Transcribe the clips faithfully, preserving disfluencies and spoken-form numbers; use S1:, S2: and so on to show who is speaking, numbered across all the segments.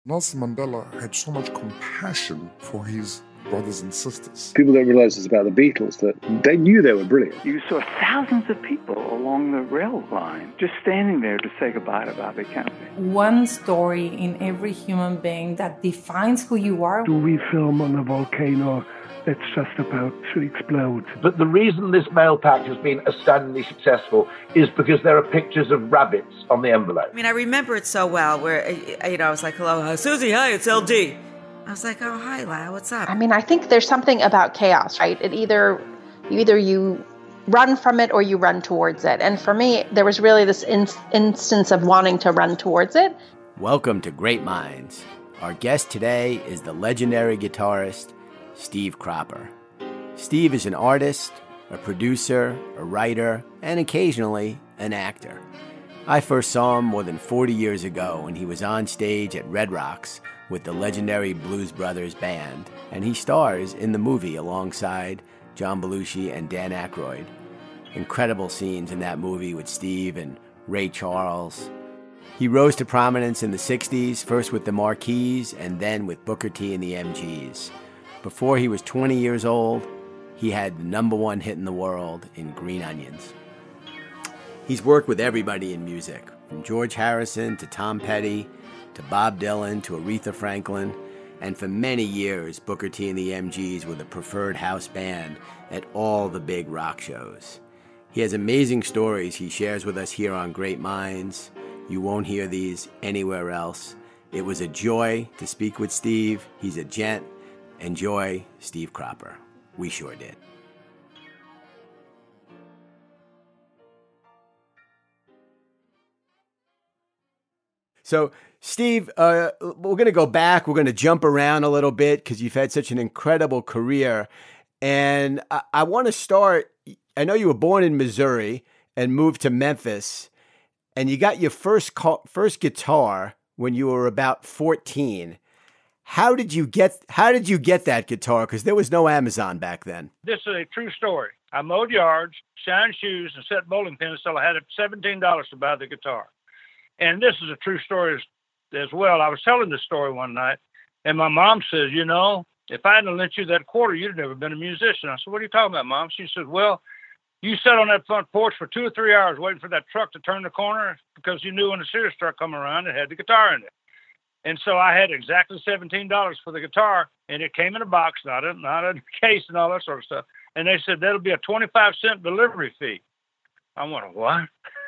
S1: Nelson Mandela had so much compassion for his brothers and sisters.
S2: People don't realise this about the Beatles, that they knew they were brilliant.
S3: You saw thousands of people along the rail line just standing there to say goodbye to Bobby Kennedy.
S4: One story in every human being that defines who you are.
S5: Do we film on a volcano that's just about to explode?
S6: But the reason this mail pack has been astoundingly successful is because there are pictures of rabbits on the envelope.
S7: I mean, I remember it so well where, you know, I was like, hello, uh, Susie, hi, it's L D. I was like, oh, hi, Lau, what's up?
S8: I mean, I think there's something about chaos, right? It either, either you run from it or you run towards it. And for me, there was really this in- instance of wanting to run towards it.
S9: Welcome to Great Minds. Our guest today is the legendary guitarist, Steve Cropper. Steve is an artist, a producer, a writer, and occasionally an actor. I first saw him more than forty years ago when he was on stage at Red Rocks with the legendary Blues Brothers band, and he stars in the movie alongside John Belushi and Dan Aykroyd. Incredible scenes in that movie with Steve and Ray Charles. He rose to prominence in the sixties, first with the Marquis and then with Booker T and the M Gs. Before he was twenty years old, he had the number one hit in the world in Green Onions. He's worked with everybody in music, from George Harrison to Tom Petty, to Bob Dylan to Aretha Franklin, and for many years, Booker T and the M Gs were the preferred house band at all the big rock shows. He has amazing stories he shares with us here on Great Minds. You won't hear these anywhere else. It was a joy to speak with Steve. He's a gent. Enjoy Steve Cropper. We sure did. So, Steve, uh, we're going to go back. We're going to jump around a little bit because you've had such an incredible career. And I, I want to start, I know you were born in Missouri and moved to Memphis, and you got your first call, first guitar when you were about fourteen. How did you get How did you get that guitar? Because there was no Amazon back then.
S10: This is a true story. I mowed yards, shined shoes, and set bowling pins until I had seventeen dollars to buy the guitar. And this is a true story as, as well. I was telling this story one night, and my mom says, you know, if I hadn't lent you that quarter, you'd have never been a musician. I said, what are you talking about, Mom? She said, well, you sat on that front porch for two or three hours waiting for that truck to turn the corner because you knew when the serious truck come around, it had the guitar in it. And so I had exactly seventeen dollars for the guitar, and it came in a box, not a, not a case and all that sort of stuff. And they said, that'll be a twenty-five cent delivery fee. I went, what?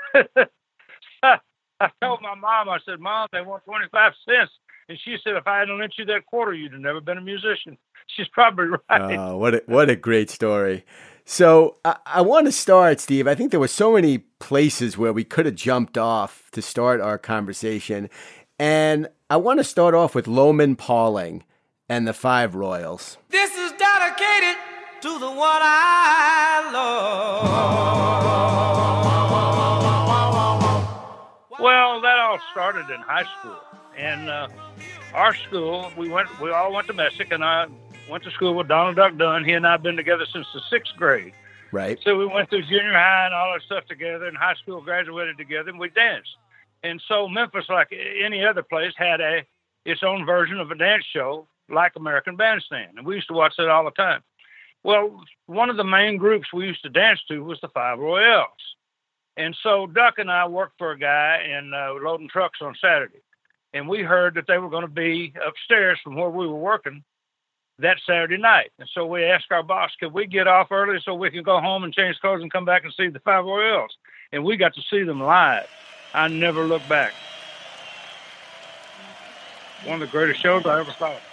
S10: I told my mom, I said, Mom, they want twenty-five cents. And she said, if I hadn't lent you that quarter, you'd have never been a musician. She's probably right.
S9: Oh, what a, what a great story. So I, I want to start, Steve. I think there were so many places where we could have jumped off to start our conversation. And I want to start off with Loman Pauling and the Five Royals.
S11: This is dedicated to the one I love.
S10: Well, that all started in high school. And uh, our school, we went, we all went to Messick, and I went to school with Donald Duck Dunn. He and I have been together since the sixth grade.
S9: Right.
S10: So we went through junior high and all that stuff together, and high school graduated together, and we danced. And so Memphis, like any other place, had a its own version of a dance show like American Bandstand. And we used to watch that all the time. Well, one of the main groups we used to dance to was the Five Royals. And so Duck and I worked for a guy in uh, loading trucks on Saturday. And we heard that they were going to be upstairs from where we were working that Saturday night. And so we asked our boss, could we get off early so we could go home and change clothes and come back and see the Five Royals? And we got to see them live. I never looked back. One of the greatest shows I ever saw.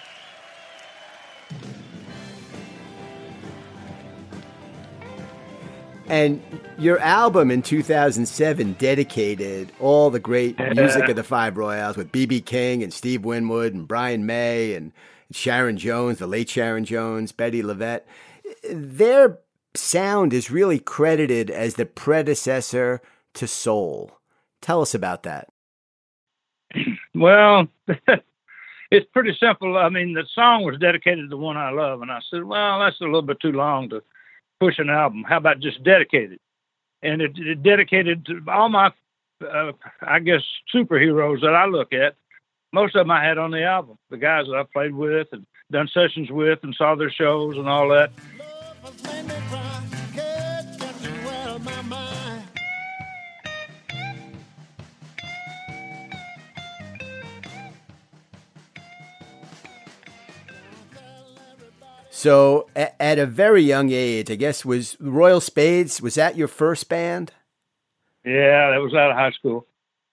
S9: And your album in two thousand seven dedicated all the great music of the Five Royals with B B King and Steve Winwood and Brian May and Sharon Jones, the late Sharon Jones, Betty LaVette. Their sound is really credited as the predecessor to soul. Tell us about that.
S10: Well, it's pretty simple. I mean, the song was dedicated to the one I love. And I said, well, that's a little bit too long to push an album. How about just dedicated? And it, it dedicated to all my, uh, I guess, superheroes that I look at. most of them I had on the album. The guys that I played with and done sessions with and saw their shows and all that.
S9: So at, at a very young age, I guess, was Royal Spades, was that your first band?
S10: Yeah, that was out of high school.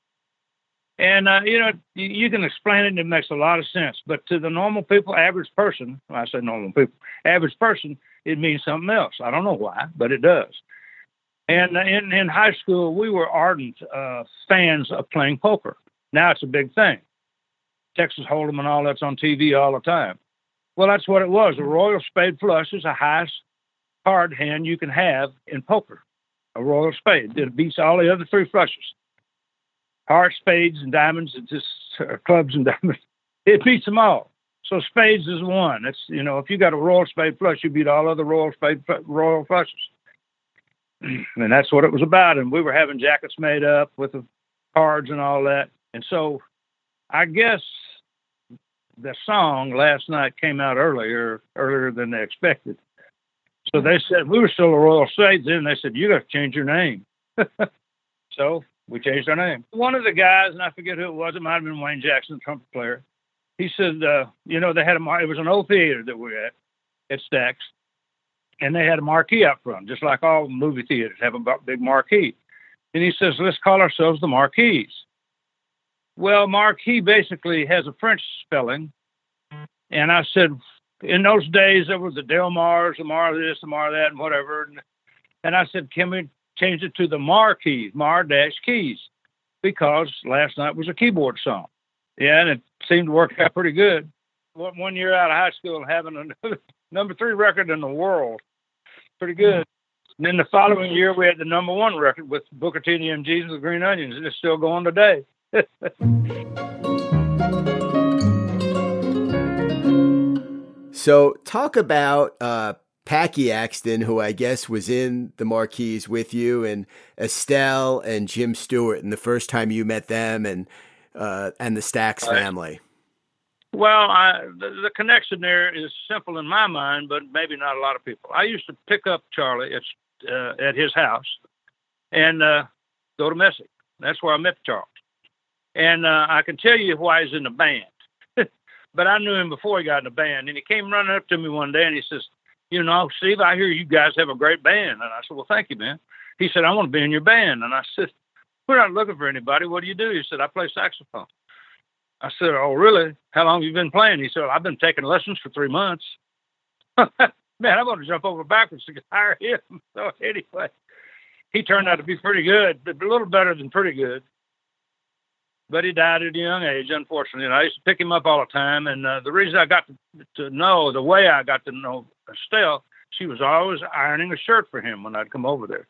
S10: And, uh, you know, you, you can explain it and it makes a lot of sense. But to the normal people, average person, when I say normal people, average person, it means something else. I don't know why, but it does. And uh, in, in high school, we were ardent uh, fans of playing poker. Now it's a big thing. Texas Hold'em and all that's on T V all the time. Well, that's what it was. A Royal Spade flush is the highest card hand you can have in poker. A Royal Spade. It beats all the other three flushes. Hearts, spades, and diamonds, and just uh, clubs and diamonds. It beats them all. So spades is one. It's, you know, if you got a Royal Spade flush, you beat all other Royal Spade Royal flushes. And that's what it was about. And we were having jackets made up with the cards and all that. And so I guess the song last night came out earlier, earlier than they expected. So they said, we were still a Royal Spades then. They said, you got to change your name. So we changed our name. One of the guys, and I forget who it was, it might have been Wayne Jackson, the trumpet player. He said, uh, you know, they had a, it was an old theater that we were at, at Stax. And they had a marquee out front, just like all movie theaters have a big marquee. And he says, let's call ourselves the Marquis. Well, Marquis basically has a French spelling. And I said, in those days, there was the Del Mars, the Mar this, the Mar that, and whatever. And, and I said, can we change it to the Marquis, Mar dash Keys? Because last night was a keyboard song. Yeah, and it seemed to work out pretty good. One year out of high school, having a number three record in the world. Pretty good. And then the following year, we had the number one record with Booker T and the M Gs and the Green Onions, and it's still going today.
S9: So talk about uh, Packy Axton, who I guess was in the Marquis with you, and Estelle and Jim Stewart, and the first time you met them, and uh, and the Stax family.
S10: Well, I, the, the connection there is simple in my mind, but maybe not a lot of people. I used to pick up Charlie at, uh, at his house and uh, go to Messick. That's where I met Charles. And uh, I can tell you why he's in the band. But I knew him before he got in the band. And he came running up to me one day and he says, you know, Steve, I hear you guys have a great band. And I said, well, thank you, man. He said, I want to be in your band. And I said, we're not looking for anybody. What do you do? He said, I play saxophone. I said, oh, really? How long have you been playing? He said, I've been taking lessons for three months. Man, I'm going to jump over backwards to hire him. So anyway, he turned out to be pretty good, but a little better than pretty good. But he died at a young age, unfortunately. And I used to pick him up all the time. And uh, the reason I got to, to know, the way I got to know Estelle, she was always ironing a shirt for him when I'd come over there.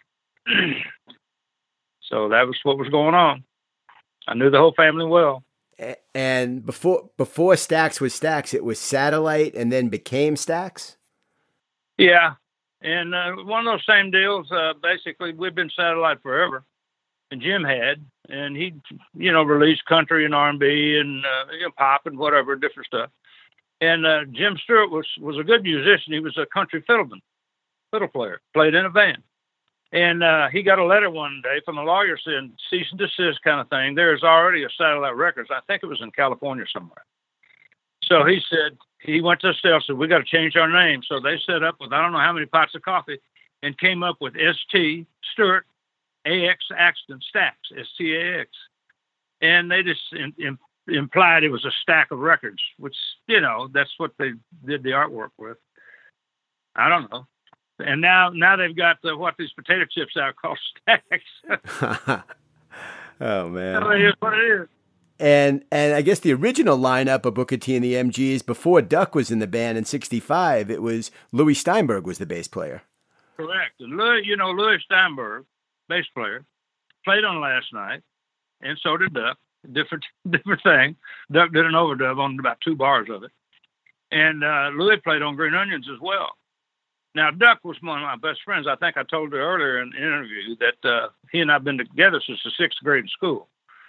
S10: So that was what was going on. I knew the whole family well.
S9: And before before Stax was Stax, it was Satellite and then became Stax?
S10: Yeah. And uh, one of those same deals, uh, basically, we've been Satellite forever. And Jim had. And he, you know, released country and R and B and uh, you know, pop and whatever, different stuff. And uh, Jim Stewart was, was a good musician. He was a country fiddleman, fiddle player, played in a band. And uh, he got a letter one day from a lawyer saying, cease and desist kind of thing. There's already a Satellite Records. I think it was in California somewhere. So he said, he went to Estelle and said, we got to change our name. So they set up with I don't know how many pots of coffee and came up with S T Stewart, A X Axton, Stax, S T A X. And they just in, in, implied it was a stack of records, which, you know, that's what they did the artwork with. I don't know. And now, now they've got the, what these potato chips out called Stax.
S9: Oh man,
S10: it is what it is.
S9: And and I guess the original lineup of Booker T and the M Gs before Duck was in the band in sixty-five, it was Louis Steinberg was the bass player.
S10: Correct. And Louis, you know, Louis Steinberg, bass player, played on Last Night, and so did Duck. Different, different thing. Duck did an overdub on about two bars of it, and uh, Louis played on Green Onions as well. Now, Duck was one of my best friends. I think I told you earlier in the interview that uh, he and I have been together since the sixth grade in school.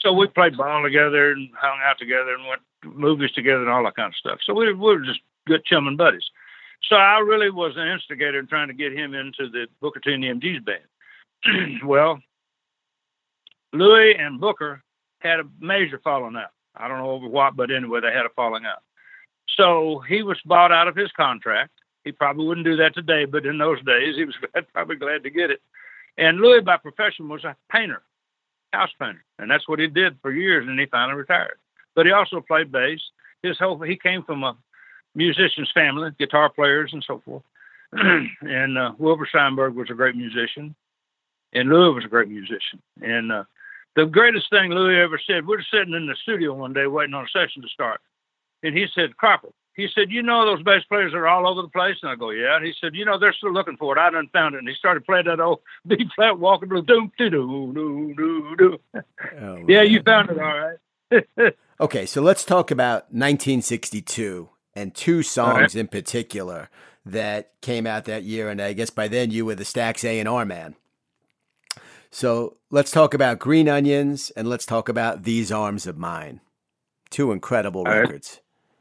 S10: So we played ball together and hung out together and went to movies together and all that kind of stuff. So we, we were just good chum and buddies. So I really was an instigator in trying to get him into the Booker T and the M Gs band. Well, Louis and Booker had a major falling out. I don't know over what, but anyway, they had a falling out. So he was bought out of his contract. He probably wouldn't do that today, but in those days, he was glad, probably glad to get it. And Louis, by profession, was a painter, house painter, and that's what he did for years, and he finally retired. But he also played bass. His whole he came from a musician's family, guitar players and so forth. and uh, Wilbur Steinberg was a great musician, and Louis was a great musician. And uh, the greatest thing Louis ever said, we were sitting in the studio one day waiting on a session to start, and he said, Cropper, he said, you know those bass players are all over the place? And I go, yeah. And he said, you know, they're still looking for it. I done found it. And he started playing that old B-flat walking blues. Doo, doo, doo, doo, doo, doo. Oh, yeah, you found it all right.
S9: Okay, so let's talk about nineteen sixty-two and two songs right. in particular that came out that year. And I guess by then you were the Stax A and R man. So let's talk about Green Onions and let's talk about These Arms of Mine. Two incredible all records. Right.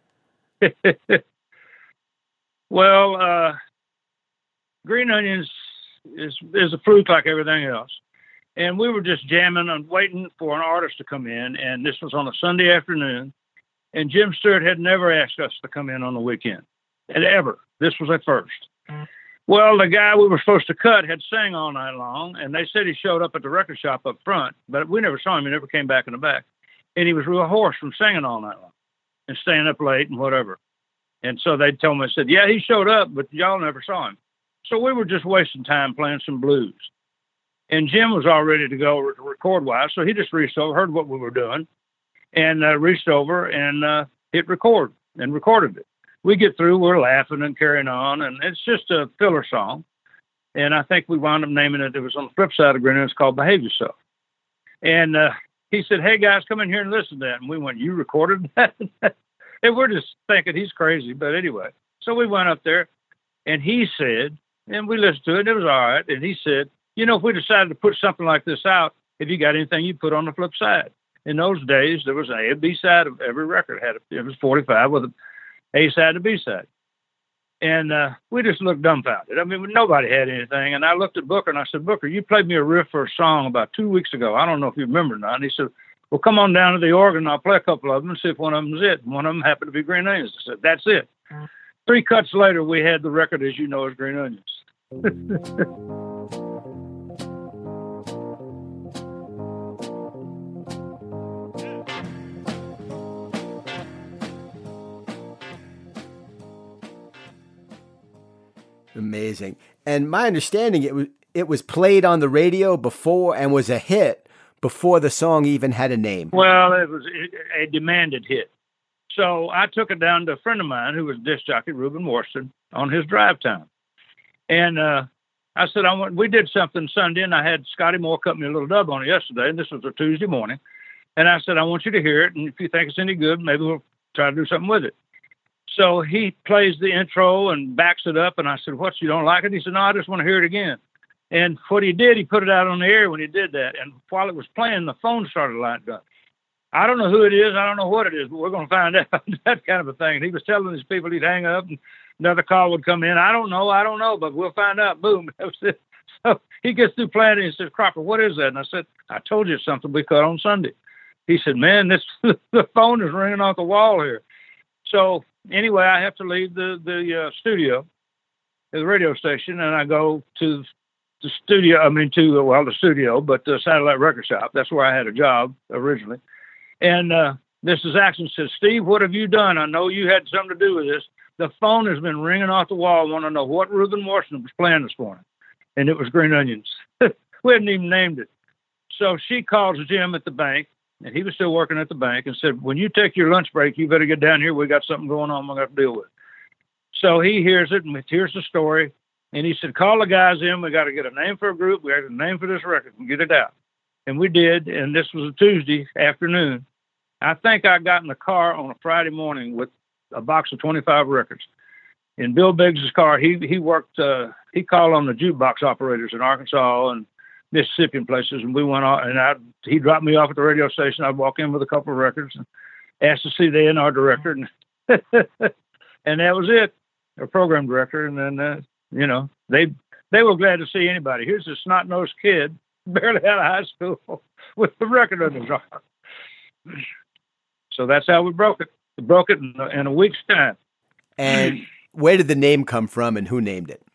S9: Well, uh, Green Onions is is a fluke like everything else. And we were just jamming and waiting for an artist to come in. And this was on a Sunday afternoon. And Jim Stewart had never asked us to come in on the weekend. And ever. This was a first. Mm-hmm. Well, the guy we were supposed to cut had sang all night long. And they said he showed up at the record shop up front. But we never saw him. He never came back in the back. And he was real hoarse from singing all night long and staying up late and whatever. And so they told me, I said, yeah, he showed up, but y'all never saw him. So we were just wasting time playing some blues. And Jim was all ready to go record-wise, so he just reached over, heard what we were doing, and uh, reached over and uh, hit record and recorded it. We get through, we're laughing and carrying on, and it's just a filler song. And I think we wound up naming it, it was on the flip side of Green Onions, called Behave Yourself. And uh, he said, hey, guys, come in here and listen to that. And we went, you recorded that? And we're just thinking he's crazy. But anyway, so we went up there and he said, and we listened to it, it was all right. And he said, you know, if we decided to put something like this out, if you got anything you put on the flip side. In those days, there was an A and B side of every record. Had a, it was forty-five with an A side and B side. And uh, we just looked dumbfounded. I mean, nobody had anything. And I looked at Booker and I said, Booker, you played me a riff for a song about two weeks ago. I don't know if you remember or not. And he said, well, come on down to the organ and I'll play a couple of them and see if one of them's it. And one of them happened to be Green Onions. I said, that's it. Mm-hmm. Three cuts later, we had the record, as you know, as Green Onions. Amazing. And my understanding, it was it was played on the radio before and was a hit before the song even had a name.
S10: Well, it was a demanded hit. So I took it down to a friend of mine who was disc jockey, Reuben Worston, on his drive time. And uh, I said, I want, we did something Sunday, and I had Scotty Moore cut me a little dub on it yesterday, and this was a Tuesday morning. And I said, I want you to hear it, and if you think it's any good, maybe we'll try to do something with it. So he plays the intro and backs it up, and I said, what, you don't like it? He said, no, I just want to hear it again. And what he did, he put it out on the air when he did that. And while it was playing, the phone started lighting up. I don't know who it is. I don't know what it is, but we're going to find out. That kind of a thing. And he was telling his people he'd hang up and another call would come in. I don't know. I don't know, but we'll find out. Boom. That was it. So he gets through playing it and he says, Cropper, what is that? And I said, I told you it's something we cut on Sunday. He said, man, this the phone is ringing off the wall here. So anyway, I have to leave the, the uh, studio, the radio station, and I go to the studio, I mean, to, well, the studio, but the satellite record shop. That's where I had a job originally. And uh, Missus Axon says, Steve, what have you done? I know you had something to do with this. The phone has been ringing off the wall. I want to know what Reuben Worston was playing this morning. And it was Green Onions. We hadn't even named it. So she calls Jim at the bank, and he was still working at the bank, and said, when you take your lunch break, you better get down here. We got something going on we're going to deal with. So he hears it, and hears the story. And he said, call the guys in. We got to get a name for a group. We got to get a name for this record and get it out. And we did. And this was a Tuesday afternoon. I think I got in the car on a Friday morning with a box of twenty-five records. In Bill Biggs' car, he he worked, uh, he called on the jukebox operators in Arkansas and Mississippi and places, and we went on, and I, he dropped me off at the radio station. I'd walk in with a couple of records and asked to see the A and R director, and and that was it, a program director. And then, uh, you know, they they were glad to see anybody. Here's this snot-nosed kid, barely out of high school, with the record on his arm. So that's how we broke it. We broke it in, in a week's time.
S9: And where did the name come from, and who named it?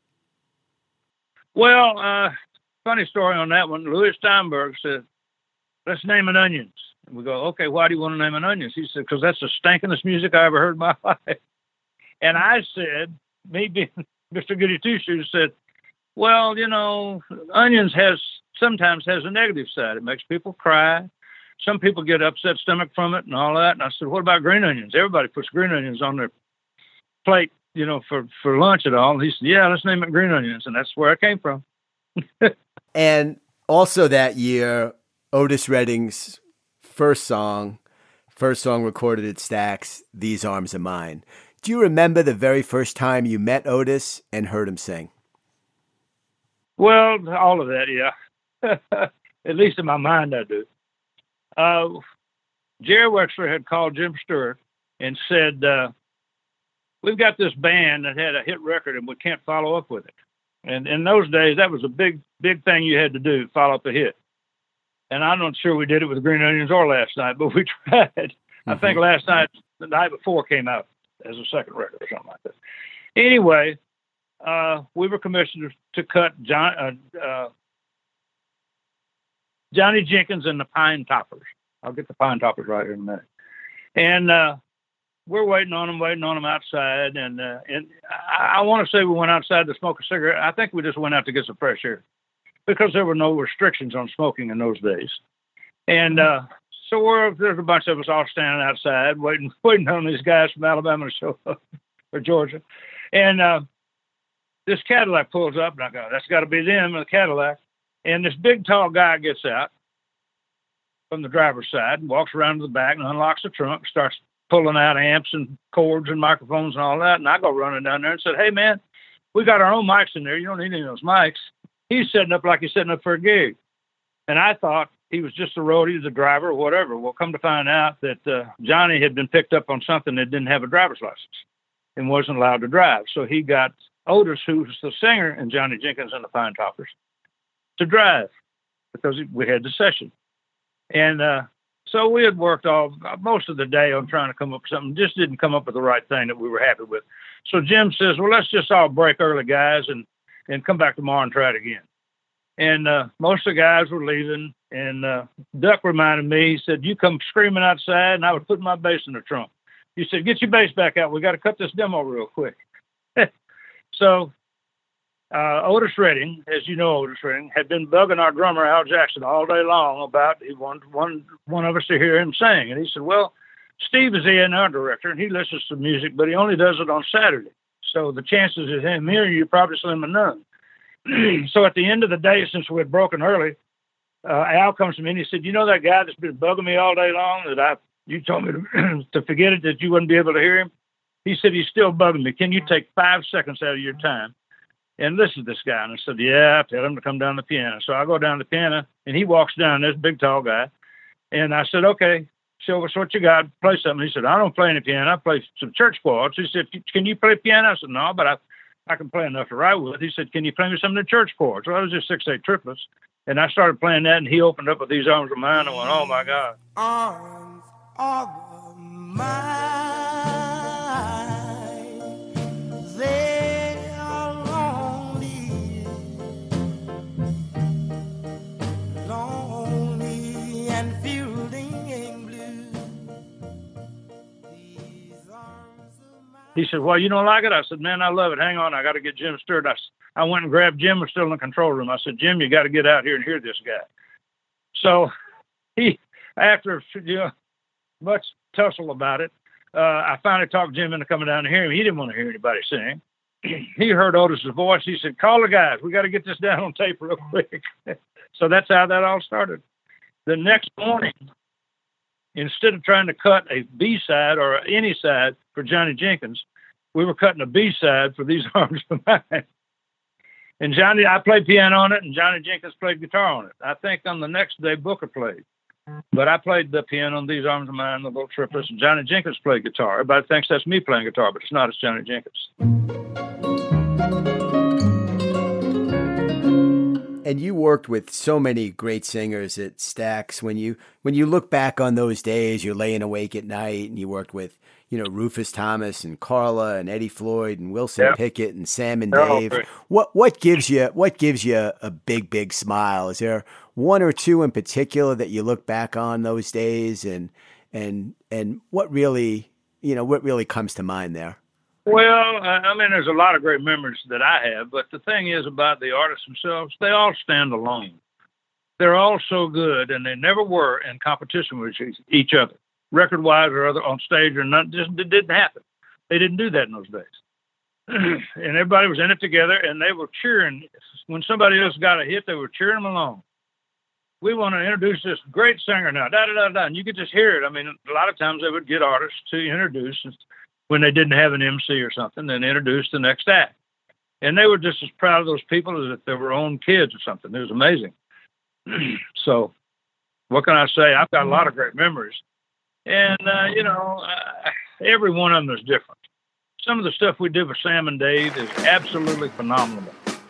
S10: Well, uh, funny story on that one. Louis Steinberg said, let's name it Onions. And we go, okay, why do you want to name it Onions? He said, because that's the stankingest music I ever heard in my life. And I said, me being Mister Goody Two-Shoes, said, well, you know, Onions has sometimes has a negative side. It makes people cry. Some people get upset stomach from it and all that. And I said, what about green onions? Everybody puts green onions on their plate, you know, for, for lunch and all. And he said, yeah, let's name it Green Onions. And that's where I came from.
S9: And also that year, Otis Redding's first song, first song recorded at Stax, These Arms Are Mine. Do you remember the very first time you met Otis and heard him sing?
S10: Well, all of that, yeah. At least in my mind, I do. Uh, Jerry Wexler had called Jim Stewart and said, uh, we've got this band that had a hit record and we can't follow up with it. And in those days, that was a big, big thing you had to do, follow up a hit. And I'm not sure we did it with Green Onions or Last Night, but we tried. Mm-hmm. I think Last Night, the night before, came out as a second record or something like that. Anyway, uh, we were commissioned to cut John, uh, uh, Johnny Jenkins and the Pine Toppers. I'll get the Pine Toppers right here in a minute. And uh, we're waiting on them, waiting on them outside. And uh, and I, I want to say we went outside to smoke a cigarette. I think we just went out to get some fresh air because there were no restrictions on smoking in those days. And uh, so we're, there's a bunch of us all standing outside waiting waiting on these guys from Alabama to show up, or Georgia. And uh, this Cadillac pulls up, and I go, that's got to be them, the Cadillac. And this big, tall guy gets out from the driver's side and walks around to the back and unlocks the trunk, starts pulling out amps and cords and microphones and all that. And I go running down there and said, hey, man, we got our own mics in there. You don't need any of those mics. He's setting up like he's setting up for a gig. And I thought he was just a roadie, the driver, or whatever. Well, come to find out that uh, Johnny had been picked up on something that didn't have a driver's license and wasn't allowed to drive. So he got Otis, who's the singer, and Johnny Jenkins and the Pine Toppers, to drive because we had the session. And uh, so we had worked all most of the day on trying to come up with something, just didn't come up with the right thing that we were happy with. So Jim says, well, let's just all break early, guys, and, and come back tomorrow and try it again. And uh, most of the guys were leaving, and uh, Duck reminded me, he said, you come screaming outside, and I was putting my bass in the trunk. He said, get your bass back out. We got to cut this demo real quick. So uh, Otis Redding, as you know, Otis Redding, had been bugging our drummer, Al Jackson, all day long about he wanted one, one of us to hear him sing. And he said, well, Steve is the A and R director, and he listens to music, but he only does it on Saturday. So the chances of him hearing you probably slim to none. So at the end of the day, since we had broken early, uh, Al comes to me and he said, you know that guy that's been bugging me all day long that I you told me to, to forget it, that you wouldn't be able to hear him? He said, he's still bugging me. Can you take five seconds out of your time and listen to this guy? And I said, yeah, tell him to come down the piano. So I go down the piano, and he walks down, this big, tall guy. And I said, okay, show us what you got. Play something. He said, I don't play any piano. I play some church chords. He said, can you play piano? I said, no, but I, I can play enough to write with. He said, can you play me some of the church chords? Well, it was just six, eight triplets. And I started playing that, and he opened up with These Arms Are Mine. I went, oh, my God.
S11: Arms are mine. They are lonely, lonely and fielding blue. These arms are mine.
S10: He said, well, you don't like it? I said, man, I love it. Hang on, I got to get Jim Stewart. I, I went and grabbed Jim, was still in the control room. I said, Jim, you got to get out here and hear this guy. So he, after you know, much tussle about it, uh, I finally talked Jim into coming down to hear him. He didn't want to hear anybody sing. He heard Otis's voice. He said, call the guys. We got to get this down on tape real quick. So that's how that all started. The next morning, instead of trying to cut a B-side or any side for Johnny Jenkins, we were cutting a B-side for These Arms Are Mine. And Johnny, I played piano on it, and Johnny Jenkins played guitar on it. I think on the next day, Booker played. But I played the piano on These Arms of Mine, the Little Triplets, and Johnny Jenkins played guitar. Everybody thinks that's me playing guitar, but it's not. It's Johnny Jenkins.
S9: And you worked with so many great singers at Stax. When you when you look back on those days, you're laying awake at night, and you worked with, you know, Rufus Thomas and Carla and Eddie Floyd and Wilson
S10: Yep.
S9: Pickett and Sam and
S10: They're all
S9: Dave.
S10: great.
S9: What what gives you what gives you a big big smile? Is there one or two in particular that you look back on those days, and and and what really you know what really comes to mind there?
S10: Well, I mean, there's a lot of great memories that I have, but the thing is about the artists themselves, they all stand alone. They're all so good, and they never were in competition with each other, record-wise or other on stage or not. Just it didn't happen. They didn't do that in those days. And everybody was in it together, and they were cheering. When somebody else got a hit, they were cheering them along. We want to introduce this great singer now, da-da-da-da, and you could just hear it. I mean, a lot of times they would get artists to introduce when they didn't have an M C or something, then introduce the next act. And they were just as proud of those people as if they were own kids or something. It was amazing. So what can I say? I've got a lot of great memories. And, uh, you know, uh, every one of them is different. Some of the stuff we did with Sam and Dave is absolutely phenomenal.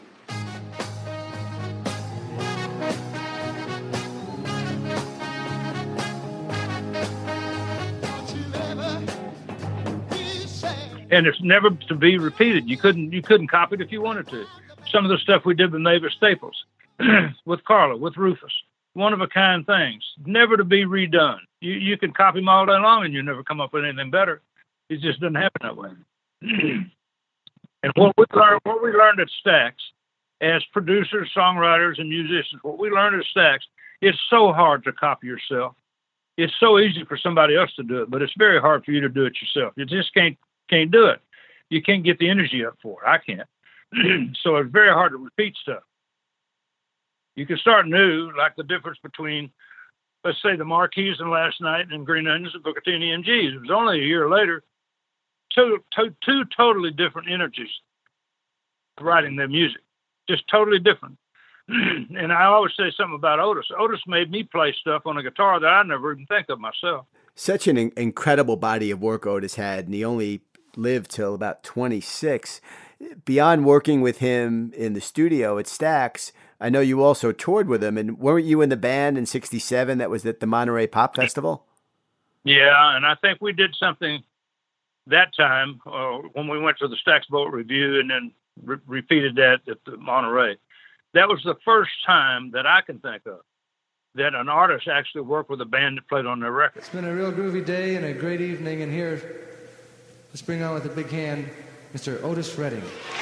S10: And it's never to be repeated. You couldn't you couldn't copy it if you wanted to. Some of the stuff we did with Mavis Staples, with Carla, with Rufus, one of a kind things, never to be redone. You you can copy them all day long, and you never come up with anything better. It just doesn't happen that way. And what we learned, what we learned at Stax, as producers, songwriters, and musicians, what we learned at Stax, it's so hard to copy yourself. It's so easy for somebody else to do it, but it's very hard for you to do it yourself. You just can't. Can't do it. You can't get the energy up for it. I can't. So it's very hard to repeat stuff. You can start new, like the difference between, let's say, the Marquis and Last Night and Green Onions and Booker T and E M Gs. It was only a year later. Two, two, two totally different energies writing their music. Just totally different. And I always say something about Otis. Otis made me play stuff on a guitar that I never even think of myself.
S9: Such an in- incredible body of work Otis had, and he only lived till about twenty-six. Beyond working with him in the studio at Stax, I know you also toured with him, and weren't you in the band in sixty-seven that was at the Monterey Pop Festival?
S10: Yeah, and I think we did something that time uh, when we went to the Stax Boat Review and then re- repeated that at the Monterey. That was the first time that I can think of that an artist actually worked with a band that played on their record.
S12: It's been a real groovy day and a great evening, and here, let's bring on with a big hand, Mister Otis Redding.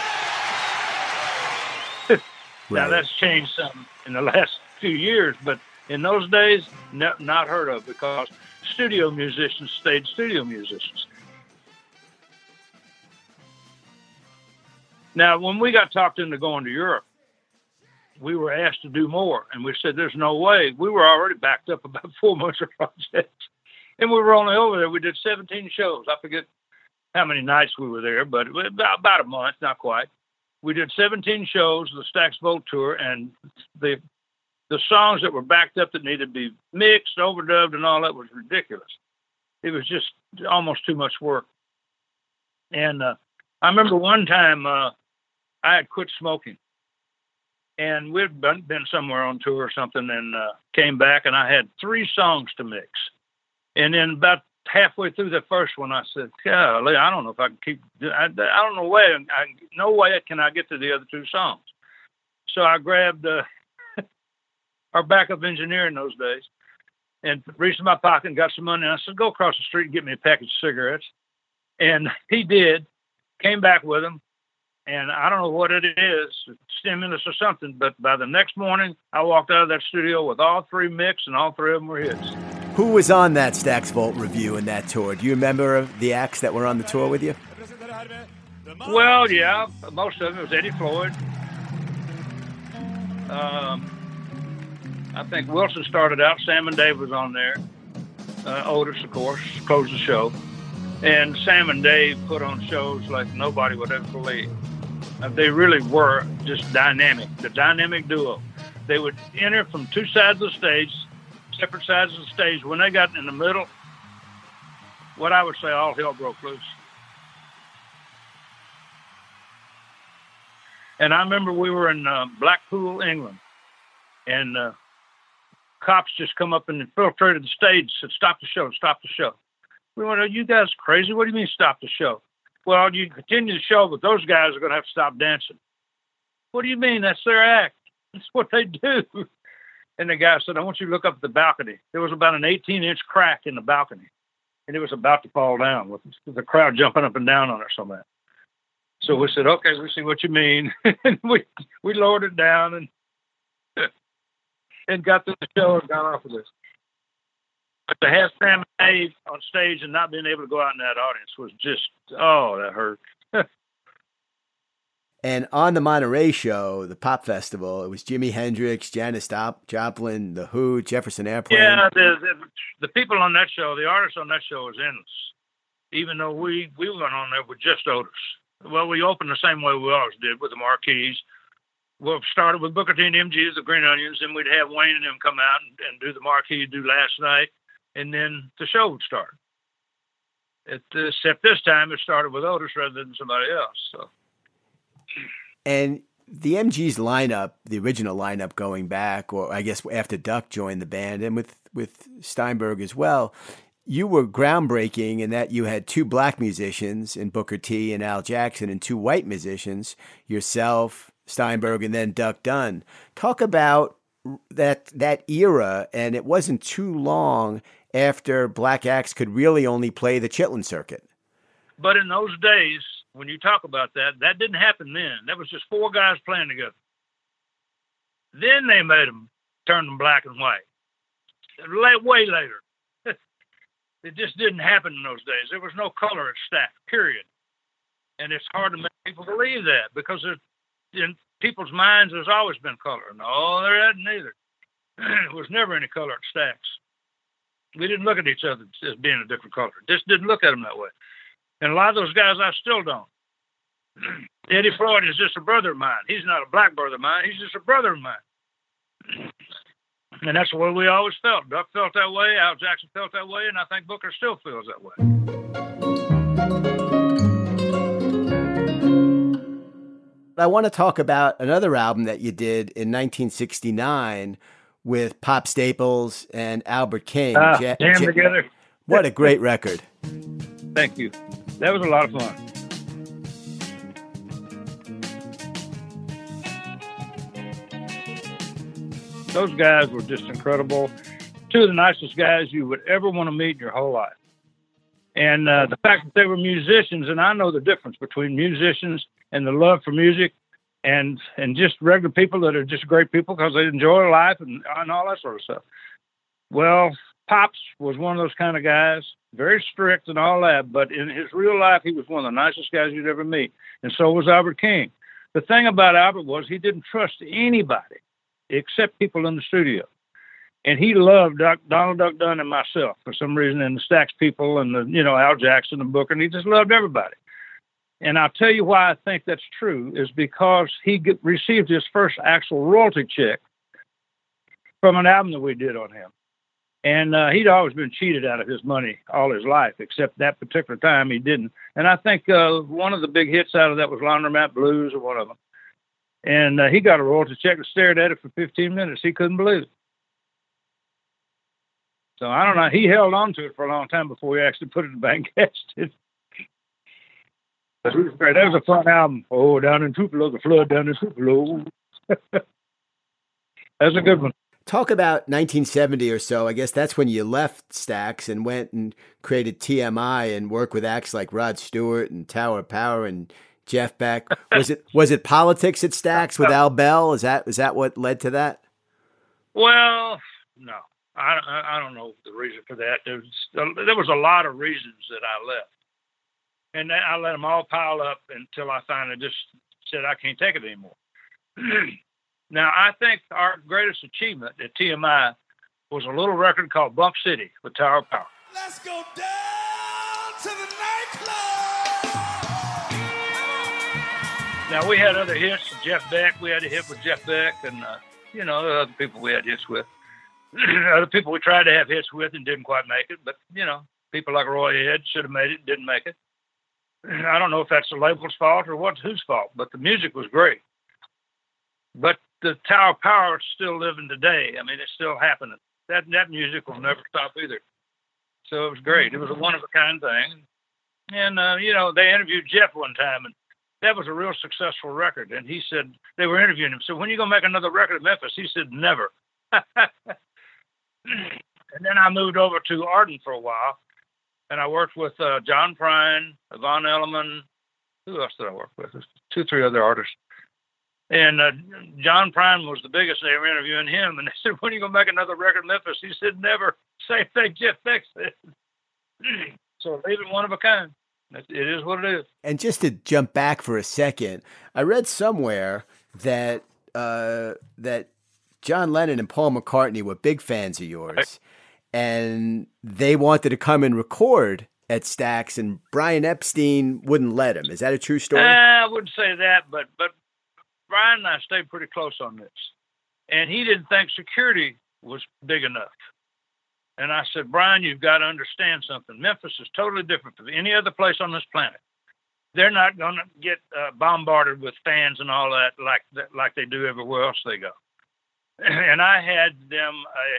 S10: Now, that's changed some in the last few years, but in those days, no, not heard of, because studio musicians stayed studio musicians. Now, when we got talked into going to Europe, we were asked to do more, and we said, there's no way. We were already backed up about four months of projects, and we were only over there. We did seventeen shows. I forget how many nights we were there, but it was about, about a month, not quite. We did seventeen shows, the Stax Boat Tour, and the the songs that were backed up that needed to be mixed, overdubbed, and all that was ridiculous. It was just almost too much work. And uh, I remember one time uh, I had quit smoking, and we'd been, been somewhere on tour or something, and uh, came back, and I had three songs to mix. And then about halfway through the first one, I said, golly, I don't know if I can keep, I, I don't know way, I, no way can I get to the other two songs. So I grabbed uh, our backup engineer in those days and reached in my pocket and got some money. And I said, go across the street and get me a package of cigarettes. And he did, came back with them. And I don't know what it is, stimulus or something, but by the next morning, I walked out of that studio with all three mixed, and all three of them were hits.
S9: Who was on that Stax Vault review and that tour? Do you remember the acts that were on the tour with you?
S10: Well, yeah, most of them. It was Eddie Floyd. Um, I think Wilson started out. Sam and Dave was on there. Uh, Otis, of course, closed the show. And Sam and Dave put on shows like nobody would ever believe. Uh, they really were just dynamic, the dynamic duo. They would enter from two sides of the stage, separate sides of the stage. When they got in the middle, what I would say, all hell broke loose. And I remember we were in uh, Blackpool, England, and uh, cops just come up and infiltrated the stage, said, "Stop the show, stop the show." We went, "Are you guys crazy? What do you mean stop the show?" "Well, you continue the show, but those guys are going to have to stop dancing." "What do you mean? That's their act. That's what they do." And the guy said, "I want you to look up at the balcony." There was about an eighteen-inch crack in the balcony, and it was about to fall down with the crowd jumping up and down on us on that. So we said, "Okay, we see what you mean." And we we lowered it down and and got to the show and got off of this. But to have Sam May on stage and not being able to go out in that audience was just, oh, that hurt.
S9: And on the Monterey show, the pop festival, it was Jimi Hendrix, Janis Joplin, The Who, Jefferson Airplane.
S10: Yeah, the, the, the people on that show, the artists on that show was endless. Even though we, we went on there with just Otis. Well, we opened the same way we always did with the marquees. Well, started with Booker T and M G as the Green Onions, and we'd have Wayne and them come out and, and do the marquee, do Last Night, and then the show would start. It, except this time it started with Otis rather than somebody else. So.
S9: And the M G's lineup, the original lineup going back, or I guess after Duck joined the band, and with, with Steinberg as well, you were groundbreaking in that you had two black musicians in Booker T and Al Jackson and two white musicians, yourself, Steinberg, and then Duck Dunn. Talk about that that era, and it wasn't too long after black acts could really only play the Chitlin circuit.
S10: But in those days, when you talk about that, that didn't happen then. That was just four guys playing together. Then they made them, turned them black and white. Way later. It just didn't happen in those days. There was no color at Stax, period. And it's hard to make people believe that because in people's minds there's always been color. No, there hadn't either. There was never any color at Stax. We didn't look at each other as being a different color. Just didn't look at them that way. And a lot of those guys I still don't. Eddie Floyd is just a brother of mine. He's not a black brother of mine. He's just a brother of mine. And that's the way we always felt. Duck felt that way. Al Jackson felt that way. And I think Booker still feels that way.
S9: I want to talk about another album that you did in nineteen sixty-nine with Pop Staples and Albert King.
S10: Ah,
S9: ja-
S10: jam
S9: ja-
S10: together.
S9: What a great record.
S10: Thank you. That was a lot of fun. Those guys were just incredible. Two of the nicest guys you would ever want to meet in your whole life. And uh, the fact that they were musicians, and I know the difference between musicians and the love for music and and just regular people that are just great people because they enjoy life and, and all that sort of stuff. Well, Pops was one of those kind of guys, very strict and all that, but in his real life, he was one of the nicest guys you'd ever meet. And so was Albert King. The thing about Albert was he didn't trust anybody except people in the studio. And he loved Doc, Donald Duck Dunn and myself for some reason, and the Stax people and the, you know, Al Jackson and Booker, and he just loved everybody. And I'll tell you why I think that's true is because he get, received his first actual royalty check from an album that we did on him. And uh, he'd always been cheated out of his money all his life, except that particular time he didn't. And I think uh, one of the big hits out of that was Laundromat Blues or one of them. And uh, he got a royalty check and stared at it for fifteen minutes. He couldn't believe it. So I don't know. He held on to it for a long time before he actually put it in the bank. It. That was a fun album. Oh, down in Tupelo, the flood down in Tupelo. That's a good one.
S9: Talk about nineteen seventy or so. I guess that's when you left Stax and went and created T M I and worked with acts like Rod Stewart and Tower of Power and Jeff Beck. Was it was it politics at Stax with Al Bell? Is that is that what led to that?
S10: Well, no, I, I don't know the reason for that. There was, there was a lot of reasons that I left, and I let them all pile up until I finally just said I can't take it anymore. Now, I think our greatest achievement at T M I was a little record called Bump City with Tower of Power.
S11: Let's go down to the nightclub.
S10: Now, we had other hits. Jeff Beck, we had a hit with Jeff Beck, and, uh, you know, other people we had hits with. Other people we tried to have hits with and didn't quite make it, but, you know, people like Roy Ed should have made it, didn't make it. I don't know if that's the label's fault or what's whose fault, but the music was great. But the Tower of Power is still living today. I mean, it's still happening. That that music will never stop either. So it was great. It was a one-of-a-kind thing. And, uh, you know, they interviewed Jeff one time, and that was a real successful record. And he said, they were interviewing him. So when are you going to make another record in Memphis? He said, never. And then I moved over to Arden for a while, and I worked with uh, John Prine, Yvonne Elliman. Who else did I work with? Two, three other artists. And uh, John Prine was the biggest. They were interviewing him, and they said, when are you going to make another record in Memphis? He said, never. Same thing Jeff Beck said. So leaving one of a kind. It is what it is.
S9: And just to jump back for a second, I read somewhere that uh, that John Lennon and Paul McCartney were big fans of yours, right. And they wanted to come and record at Stax, and Brian Epstein wouldn't let him. Is that a true story?
S10: Uh, I wouldn't say that, but but Brian and I stayed pretty close on this, and he didn't think security was big enough. And I said, Brian, you've got to understand something. Memphis is totally different from any other place on this planet. They're not going to get uh, bombarded with fans and all that like like they do everywhere else they go. And I had them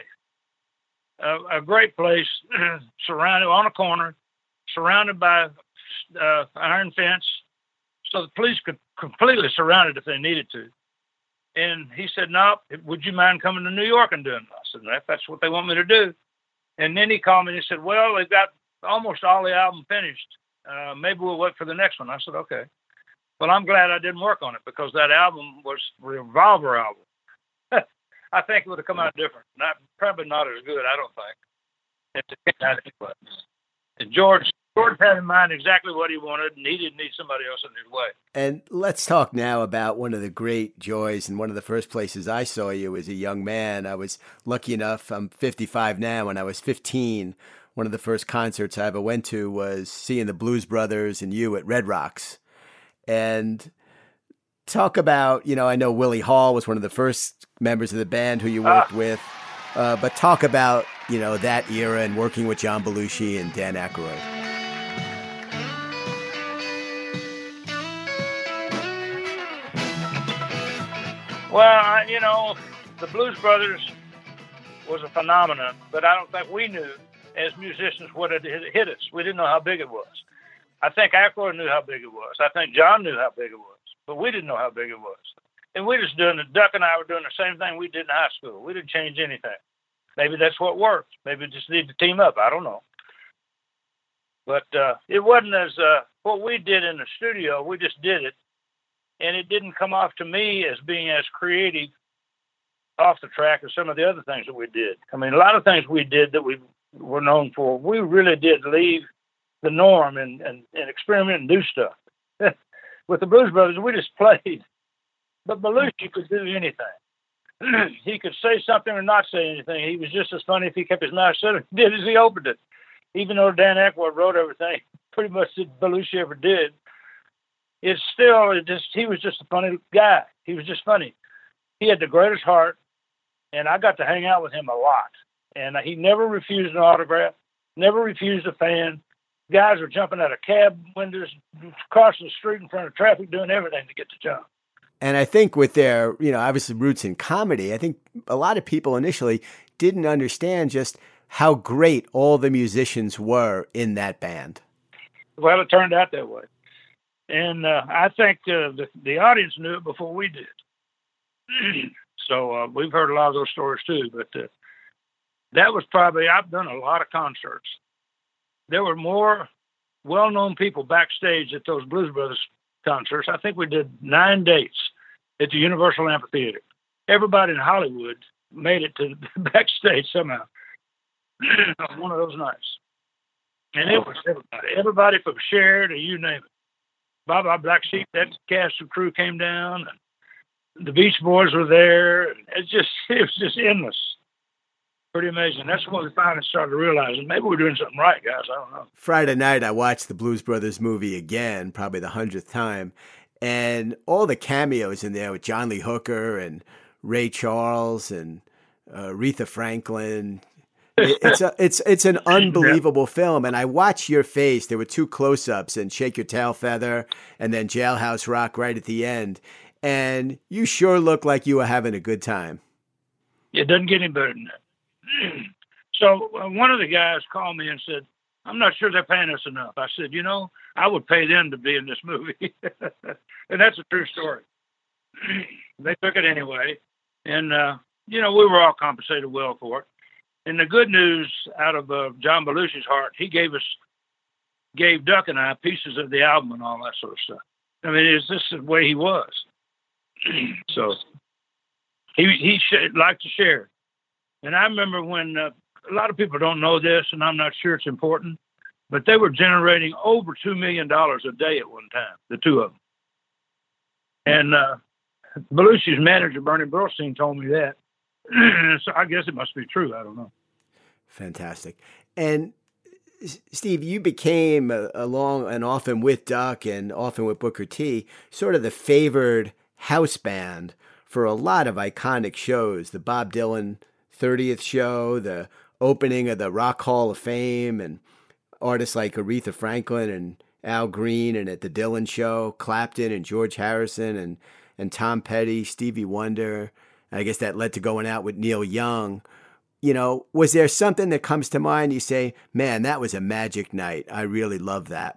S10: a a, a great place surrounded on a corner, surrounded by uh, iron fence, so the police could completely surround it if they needed to. And he said, no, would you mind coming to New York and doing it? I said, if that's what they want me to do. And then he called me and he said, well, they've got almost all the album finished. Uh, maybe we'll wait for the next one. I said, okay. Well, I'm glad I didn't work on it because that album was a Revolver album. I think it would have come out different. Not probably not as good, I don't think. And George, George had in mind exactly what he wanted, and he didn't need somebody else in his way.
S9: And let's talk now about one of the great joys and one of the first places I saw you as a young man. I was lucky enough, I'm fifty-five now, when I was fifteen, one of the first concerts I ever went to was seeing the Blues Brothers and you at Red Rocks. And talk about, you know, I know Willie Hall was one of the first members of the band who you worked uh, with, uh, but talk about, you know, that era and working with John Belushi and Dan Aykroyd.
S10: Well, I, you know, the Blues Brothers was a phenomenon, but I don't think we knew as musicians what it hit us. We didn't know how big it was. I think Aykroyd knew how big it was. I think John knew how big it was, but we didn't know how big it was. And we just doing it. Duck and I were doing the same thing we did in high school. We didn't change anything. Maybe that's what worked. Maybe we just need to team up. I don't know. But uh, it wasn't as uh, what we did in the studio. We just did it. And it didn't come off to me as being as creative off the track as some of the other things that we did. I mean, a lot of things we did that we were known for, we really did leave the norm and, and, and experiment and do stuff. With the Blues Brothers, we just played. But Belushi could do anything. He could say something or not say anything. He was just as funny if he kept his mouth shut and did as he opened it. Even though Dan Aykroyd wrote everything, pretty much that Belushi ever did. It's still, it just he was just a funny guy. He was just funny. He had the greatest heart, and I got to hang out with him a lot. And he never refused an autograph, never refused a fan. Guys were jumping out of cab windows, crossing the street in front of traffic, doing everything to get to John.
S9: And I think with their, you know, obviously roots in comedy, I think a lot of people initially didn't understand just how great all the musicians were in that band.
S10: Well, it turned out that way. And uh, I think uh, the, the audience knew it before we did. So uh, we've heard a lot of those stories too. But uh, that was probably, I've done a lot of concerts. There were more well-known people backstage at those Blues Brothers concerts. I think we did nine dates at the Universal Amphitheater. Everybody in Hollywood made it to backstage somehow on one of those nights. And it was everybody. Everybody from Cher to you name it. Baba Black Sheep, that cast and crew came down. And the Beach Boys were there. It's just, it was just endless. Pretty amazing. That's when we finally started realizing maybe we're doing something right, guys. I don't know.
S9: Friday night, I watched the Blues Brothers movie again, probably the hundredth time. and all the cameos in there with John Lee Hooker and Ray Charles and uh, Aretha Franklin. It, it's a, it's it's an unbelievable yeah. film, and I watched your face. There were two close-ups, and Shake Your Tail Feather, and then Jailhouse Rock right at the end, and you sure look like you were having a good time.
S10: It doesn't get any better than that. So uh, one of the guys called me and said, "I'm not sure they're paying us enough." I said, "You know, I would pay them to be in this movie," and that's a true story. They took it anyway, and uh, you know, we were all compensated well for it. And the good news out of uh, John Belushi's heart, he gave us, gave Duck and I pieces of the album and all that sort of stuff. I mean, it's just the way he was. So he he sh- liked to share. And I remember when uh, a lot of people don't know this, and I'm not sure it's important, but they were generating over two million dollars a day at one time, the two of them. And uh, Belushi's manager, Bernie Burlstein, told me that. So I guess it must be true. I don't know.
S9: Fantastic. And Steve, you became, uh, along and often with Duck and often with Booker T, sort of the favored house band for a lot of iconic shows. The Bob Dylan thirtieth show, the opening of the Rock Hall of Fame, and artists like Aretha Franklin and Al Green, and at the Dylan Show, Clapton and George Harrison and, and Tom Petty, Stevie Wonder. I guess that led to going out with Neil Young. You know, was there something that comes to mind? You say, man, that was a magic night. I really love that.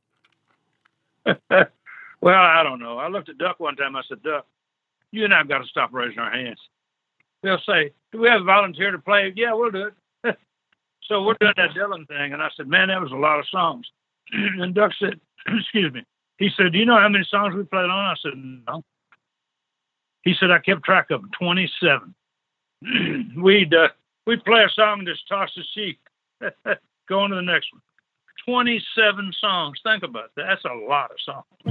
S10: Well, I don't know. I looked at Duck one time. I said, Duck, you and I have got to stop raising our hands. They'll say, do we have a volunteer to play? Yeah, we'll do it. So we're doing that Dylan thing. And I said, man, that was a lot of songs. And Duck said, excuse me. He said, do you know how many songs we played on? I said, no. He said, I kept track of them, twenty-seven. We'd uh, we'd play a song and just toss the sheet. Go on to the next one. twenty-seven songs. Think about that. That's a lot of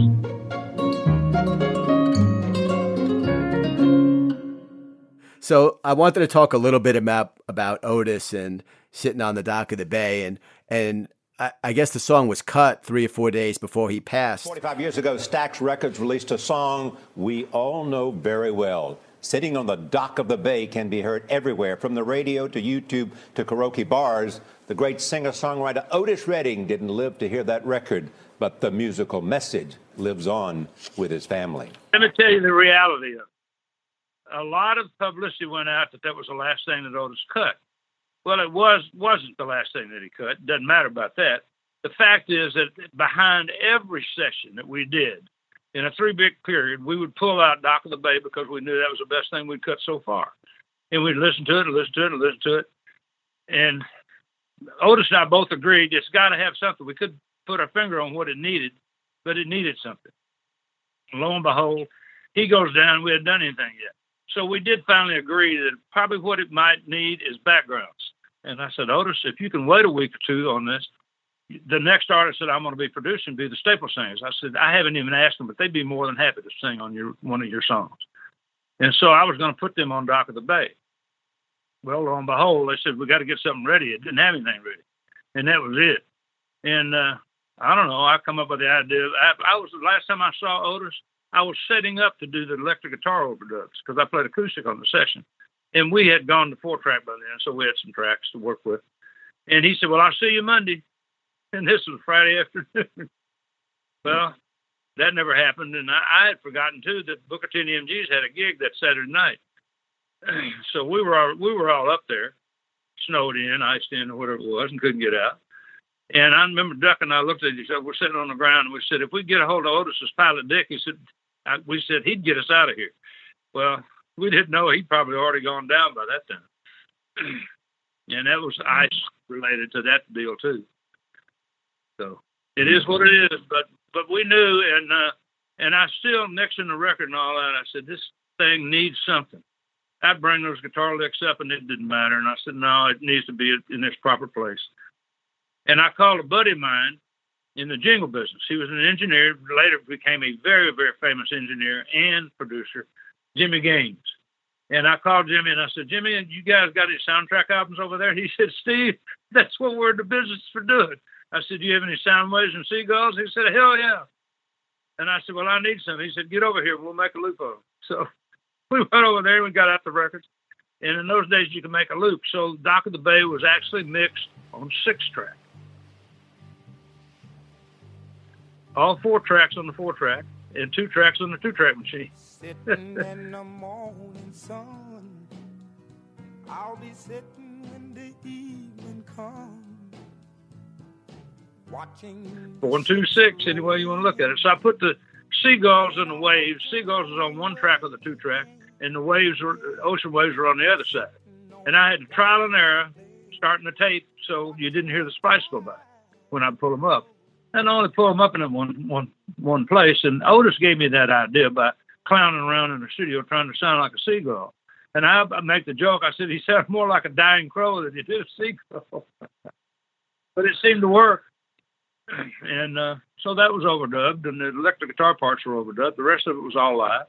S9: songs. So I wanted to talk a little bit about, about Otis and sitting on the dock of the bay. And, and I, I guess the song was cut three or four days before he passed.
S13: forty-five years ago, Stax Records released a song we all know very well. Sitting on the dock of the bay can be heard everywhere, from the radio to YouTube to karaoke bars. The great singer-songwriter Otis Redding didn't live to hear that record, but the musical message lives on with his family.
S10: Let me tell you the reality of it. A lot of publicity went out that that was the last thing that Otis cut. Well, it was, wasn't the last thing that he cut. It doesn't matter about that. The fact is that behind every session that we did, in a three-week period, we would pull out Dock of the Bay because we knew that was the best thing we'd cut so far. And we'd listen to it and listen to it and listen to it. And Otis and I both agreed it's got to have something. We couldn't put our finger on what it needed, but it needed something. And lo and behold, he goes down. We hadn't done anything yet. So we did finally agree that probably what it might need is backgrounds. And I said, Otis, if you can wait a week or two on this, the next artist that I'm going to be producing be the Staple Singers. I said, I haven't even asked them, but they'd be more than happy to sing on your one of your songs. And so I was going to put them on Dock of the Bay. Well, lo and behold, they said, we got to get something ready. It didn't have anything ready. And that was it. And uh, I don't know, I come up with the idea. I, I was, the last time I saw Otis, I was setting up to do the electric guitar overdubs because I played acoustic on the session. And we had gone to four track by then, so we had some tracks to work with. And he said, well, I'll see you Monday. And this was Friday afternoon. Well, that never happened. And I, I had forgotten, too, that Booker T and the M Gs had a gig that Saturday night. So we were all, we were all up there, snowed in, iced in, or whatever it was, and couldn't get out. And I remember Duck and I looked at each other. We're sitting on the ground, and we said, if we get a hold of Otis's pilot, Dick, he said, I, we said he'd get us out of here. Well, we didn't know he'd probably already gone down by that time. And that was ice related to that deal, too. So it is what it is. But but we knew, and uh, and I still, mixing the record and all that, I said, this thing needs something. I'd bring those guitar licks up, and it didn't matter. And I said, no, it needs to be in its proper place. And I called a buddy of mine in the jingle business. He was an engineer, later became a very, very famous engineer and producer, Jimmy Gaines. And I called Jimmy and I said, Jimmy, you guys got any soundtrack albums over there? He said, Steve, that's what we're in the business for doing. I said, do you have any sound waves and seagulls? He said, hell yeah. And I said, well, I need some. He said, get over here. We'll make a loop of them. So we went over there and we got out the records. And in those days, you could make a loop. So Dock of the Bay was actually mixed on six track. All four tracks on the four track and two tracks on the two track machine.
S11: Sitting in the morning sun, I'll be sitting when the evening comes. Watching. One,
S10: two, six, any way you want to look at it. So I put the Seagulls and the Waves. Seagulls was on one track of the two track, and the Waves were, Ocean Waves were on the other side. And I had to trial and error, starting the tape, so you didn't hear the splice go by when I pull them up. And I only pull them up in one, one, one place. And Otis gave me that idea by clowning around in the studio trying to sound like a seagull. And I, I make the joke. I said he sounded more like a dying crow than he did a seagull. But it seemed to work. And uh, so that was overdubbed, and the electric guitar parts were overdubbed. The rest of it was all live.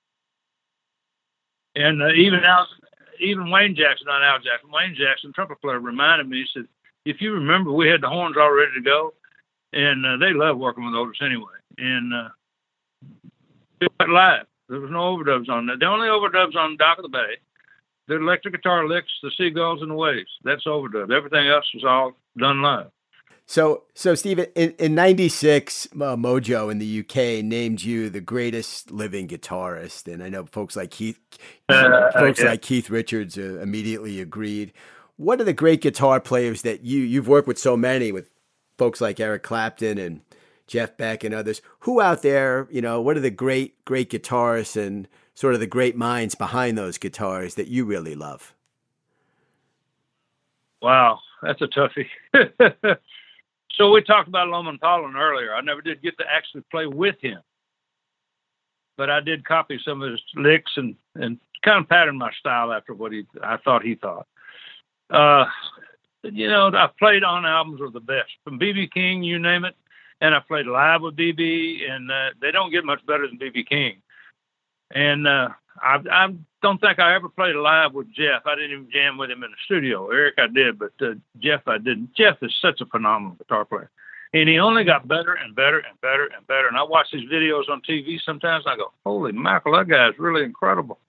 S10: And uh, even Al, even Wayne Jackson, not Al Jackson, Wayne Jackson, trumpet player, reminded me, he said, if you remember, we had the horns all ready to go, and uh, they love working with Otis anyway. And uh, it went live. There was no overdubs on that. The only overdubs on Dock of the Bay, the electric guitar licks, the Seagulls, and the Waves. That's overdubbed. Everything else was all done live.
S9: So, so Steve, in, in ninety-six, uh, Mojo in the U K named you the greatest living guitarist, and I know folks like Keith, uh, folks yeah. like Keith Richards uh, immediately agreed. What are the great guitar players that you you've worked with so many with folks like Eric Clapton and Jeff Beck and others? Who out there, you know, what are the great great guitarists and sort of the great minds behind those guitars that you really love?
S10: Wow, that's a toughie. So we talked about Loman Pollen earlier. I never did get to actually play with him, but I did copy some of his licks and, and kind of pattern my style after what he I thought he thought. Uh, you know, I played on albums with the best, from B B King, you name it, and I played live with B B, and uh, they don't get much better than B B King. And uh, I, I don't think I ever played live with Jeff. I didn't even jam with him in the studio. Eric I did, but uh, Jeff I didn't. Jeff is such a phenomenal guitar player. And he only got better and better and better and better. And I watch these videos on T V sometimes, and I go, holy mackerel, that guy is really incredible.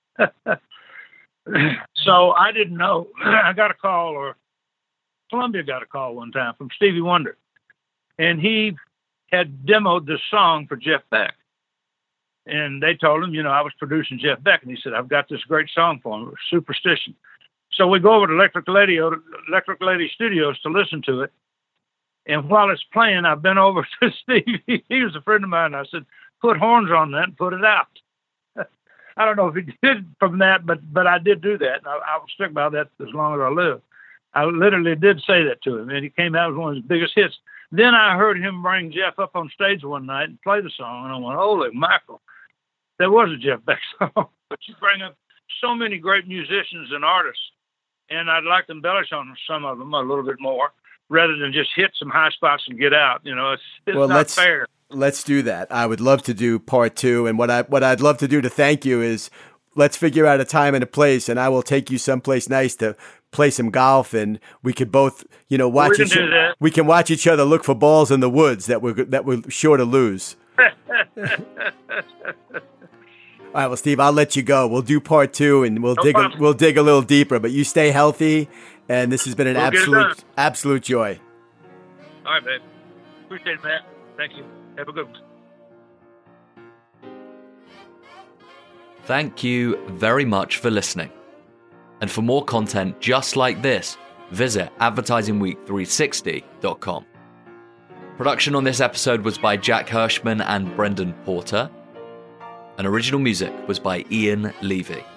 S10: So I didn't know. I got a call, or Columbia got a call one time from Stevie Wonder. And he had demoed this song for Jeff Beck. And they told him, you know, I was producing Jeff Beck. And he said, I've got this great song for him, Superstition. So we go over to Electric Lady, Electric Lady Studios to listen to it. And while it's playing, I've been over to Steve. He was a friend of mine. I said, put horns on that and put it out. I don't know if he did from that, but but I did do that. And I, I will stick by that as long as I live. I literally did say that to him, and he came out as one of his biggest hits. Then I heard him bring Jeff up on stage one night and play the song, and I went, holy mackerel. There was a Jeff Beck song, but you bring up so many great musicians and artists, and I'd like to embellish on some of them a little bit more, rather than just hit some high spots and get out. You know, it's, it's
S9: well,
S10: not
S9: let's,
S10: fair.
S9: Let's do that. I would love to do part two, and what I what I'd love to do to thank you is let's figure out a time and a place, and I will take you someplace nice to play some golf, and we could both, you know, watch
S10: we
S9: each
S10: can do that.
S9: We can watch each other look for balls in the woods that we're that we're sure to lose. All right, well, Steve, I'll let you go. We'll do part two, and we'll no dig a, we'll dig a little deeper. But you stay healthy, and this has been an we'll absolute absolute joy.
S10: All right, babe. Appreciate it, Matt. Thank you. Have a good one.
S14: Thank you very much for listening. And for more content just like this, visit advertising week three sixty dot com. Production on this episode was by Jack Hirschman and Brendan Porter. And original music was by Ian Levy.